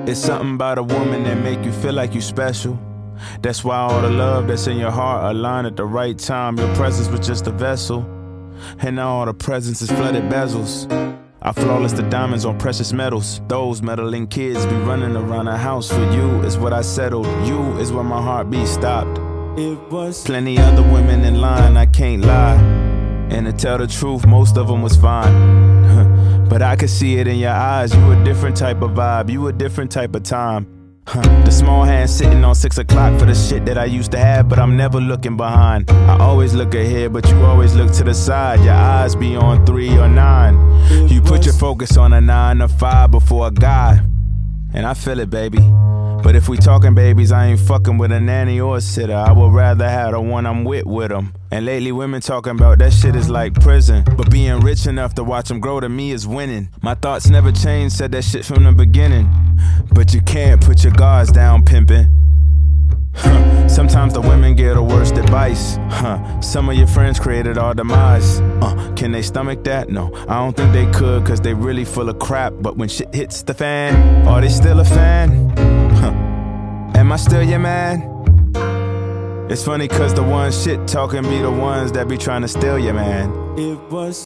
It's something about a woman that make you feel like you special. That's why all the love that's in your heart align at the right time. Your presence was just a vessel, and now all the presents is flooded bezels. I flawless the diamonds on precious metals. Those meddling kids be running around the house. For you is what I settled. You is where my heartbeat stopped. It was plenty other women in line, I can't lie. And to tell the truth, most of them was fine. But I could see it in your eyes. You a different type of vibe. You a different type of time. The small hand sitting on 6 o'clock for the shit that I used to have, but I'm never looking behind. I always look ahead, but you always look to the side. Your eyes be on 3 or 9. You put your focus on a 9 or 5 before a guy, and I feel it, baby. But if we talking babies, I ain't fucking with a nanny or a sitter. I would rather have the one I'm with them. And lately women talking about that shit is like prison, but being rich enough to watch them grow to me is winning. My thoughts never changed, said that shit from the beginning. But you can't put your guards down, pimpin'. Sometimes the women get the worst advice. Some of your friends created our demise. Can they stomach that? No, I don't think they could, cause they really full of crap. But when shit hits the fan, are they still a fan? Am I still your man? It's funny cause the ones shit talking be the ones that be trying to steal your man. It was